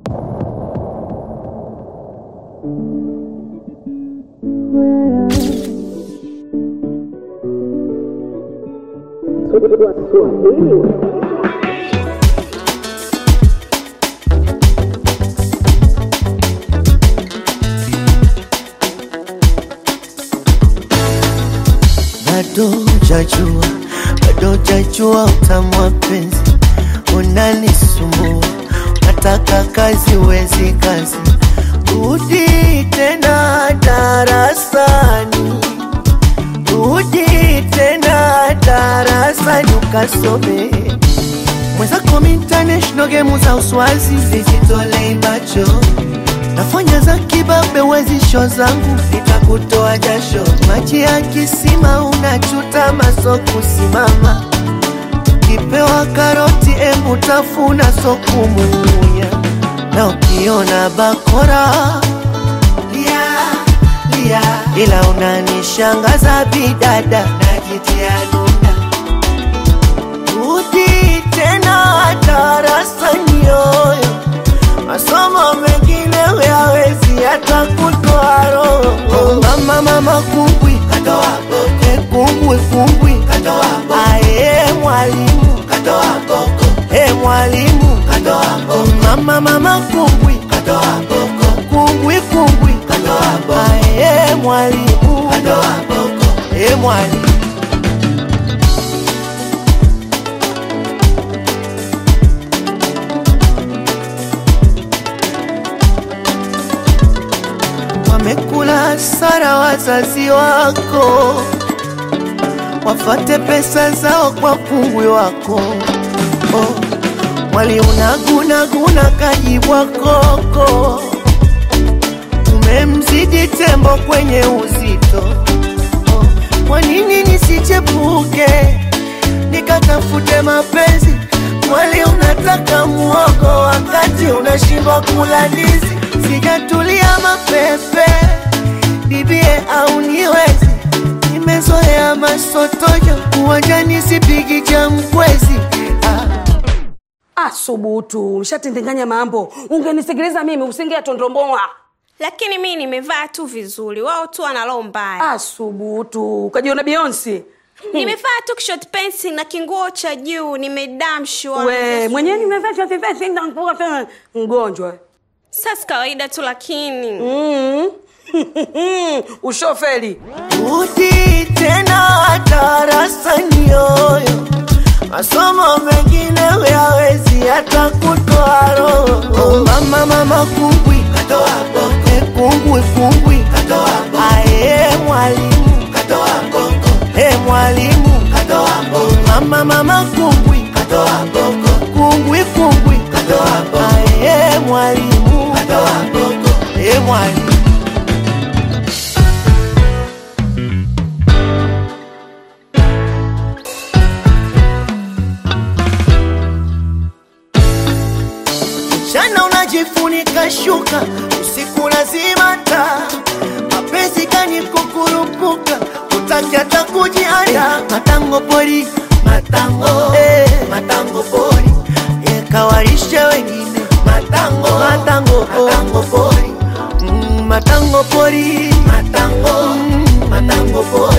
Bado hujajua utamu wa penzi, unanisumbua, nataka kazi wezi kazi. Rudi tena darasani, rudi tena darasani ukasome. Mwenzako international game za uswazi, sijitolei macho. Nafanya za kibabe wezi show zangu, nitakutoa jasho. Maji ya kisima unachuta maso kusimama. Kipewa karoti embu tafuna so kumunya. Na ukiona bakora lia, lia. Ila unanishangaza bidada, najitia nunda. Rudi tena darasani yoyo, masomo mengine huyawezi hata kutoa roho. Mama kumbwi katoa boko, kumbwi katoa boko. Ae mwalimu katoa boko, mwalimu katoa boko. Mama kumbwi katoa boko, kumbwi katoa boko. Ae mwalimu katoa boko, mwalimu. Wamekula hasara wazazi wako, wafate pesa zao kwa kungwi wako. Wali unaguna kajibwa koko, umemzidi tembo kwenye uzito. Kwa nini nisichepuke nikatafute mapenzi? Wali unataka muogo wakati unashindwa kula ndizi. Sijatulia mapepe, bibie au niwezi. Nimezoea masotojo, uwanjani sipigi cha mkwezi. Subutu, ushatendenganya mambo. Ungenisikiliza mimi usingia tondomboa. Lakini mimi nimevaa tu vizuri, wao tu wana roho mbaya. Subutu, ukajiona Beyonce. Nimevaa tu short pants na kinguo cha juu, nimedamshwa. We, mwenyewe nimevaa short pants na nguo kama mgonjwa. Sasa kawaida tu lakini. Ushofeli. Rudi tena darasani yoyo, masomo mengine huyawezi hata kutoa roho. Mama kumbwi katoa boko, kumbwi katoa boko. Ae mwalimu katoa boko, mwalimu katoa boko. Mama kumbwi katoa boko, kumbwi katoa boko. Ae mwalimu katoa boko, mwalimu. Mchana unajifunika shuka, usiku lazima taa. Mapenzi gani kukurupuka, utaki hata kujianda. Matango pori, matango pori. Kawarishe wengine, matango pori. Matango pori, matango pori.